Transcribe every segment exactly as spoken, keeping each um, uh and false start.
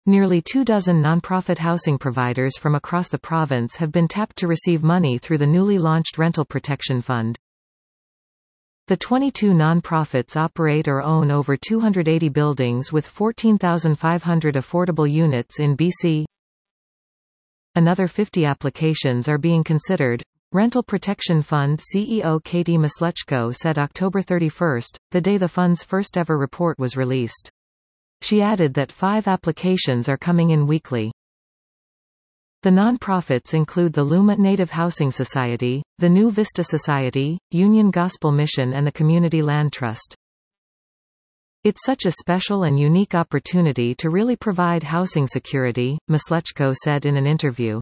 Nearly two dozen nonprofit housing providers from across the province have been tapped to receive money through the newly launched Rental Protection Fund. The twenty-two nonprofits operate or own over two hundred eighty buildings with fourteen thousand five hundred affordable units in B C. Another fifty applications are being considered. Rental Protection Fund C E O Katie Myslechko said October thirty-first, the day the fund's first-ever report was released. She added that five applications are coming in weekly. The nonprofits include the Luma Native Housing Society, the New Vista Society, Union Gospel Mission and the Community Land Trust. It's such a special and unique opportunity to really provide housing security, Myslechko said in an interview.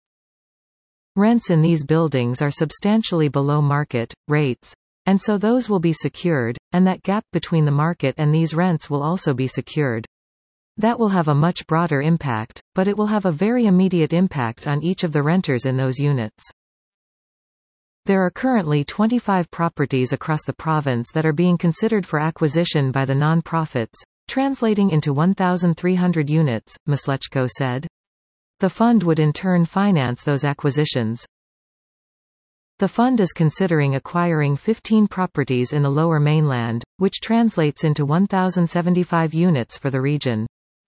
Rents in these buildings are substantially below market rates, and so those will be secured, and that gap between the market and these rents will also be secured. That will have a much broader impact, but it will have a very immediate impact on each of the renters in those units. There are currently twenty-five properties across the province that are being considered for acquisition by the non-profits, translating into one thousand three hundred units, Myslechko said. The fund would in turn finance those acquisitions. The fund is considering acquiring fifteen properties in the Lower Mainland, which translates into one thousand seventy-five units for the region.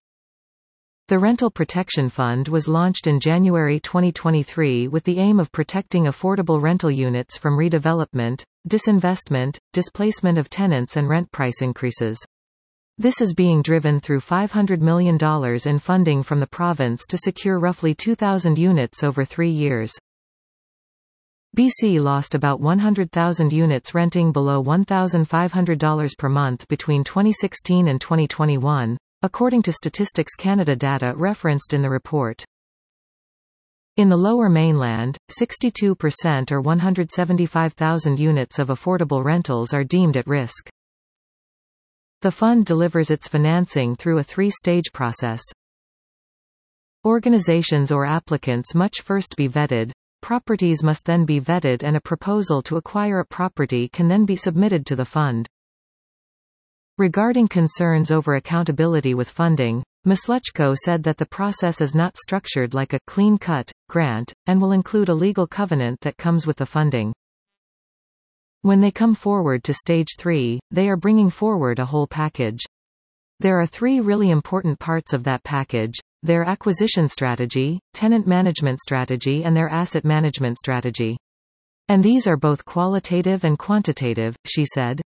The Rental Protection Fund was launched in January twenty twenty-three with the aim of protecting affordable rental units from redevelopment, disinvestment, displacement of tenants and rent price increases. This is being driven through five hundred million dollars in funding from the province to secure roughly two thousand units over three years. B C lost about one hundred thousand units renting below one thousand five hundred dollars per month between twenty sixteen and twenty twenty-one, according to Statistics Canada data referenced in the report. In the Lower Mainland, sixty-two percent or one hundred seventy-five thousand units of affordable rentals are deemed at risk. The fund delivers its financing through a three-stage process. Organizations or applicants must first be vetted, properties must then be vetted and a proposal to acquire a property can then be submitted to the fund. Regarding concerns over accountability with funding, Myslechko said that the process is not structured like a clean-cut grant, and will include a legal covenant that comes with the funding. When they come forward to stage three, they are bringing forward a whole package. There are three really important parts of that package: their acquisition strategy, tenant management strategy and their asset management strategy. And these are both qualitative and quantitative, she said.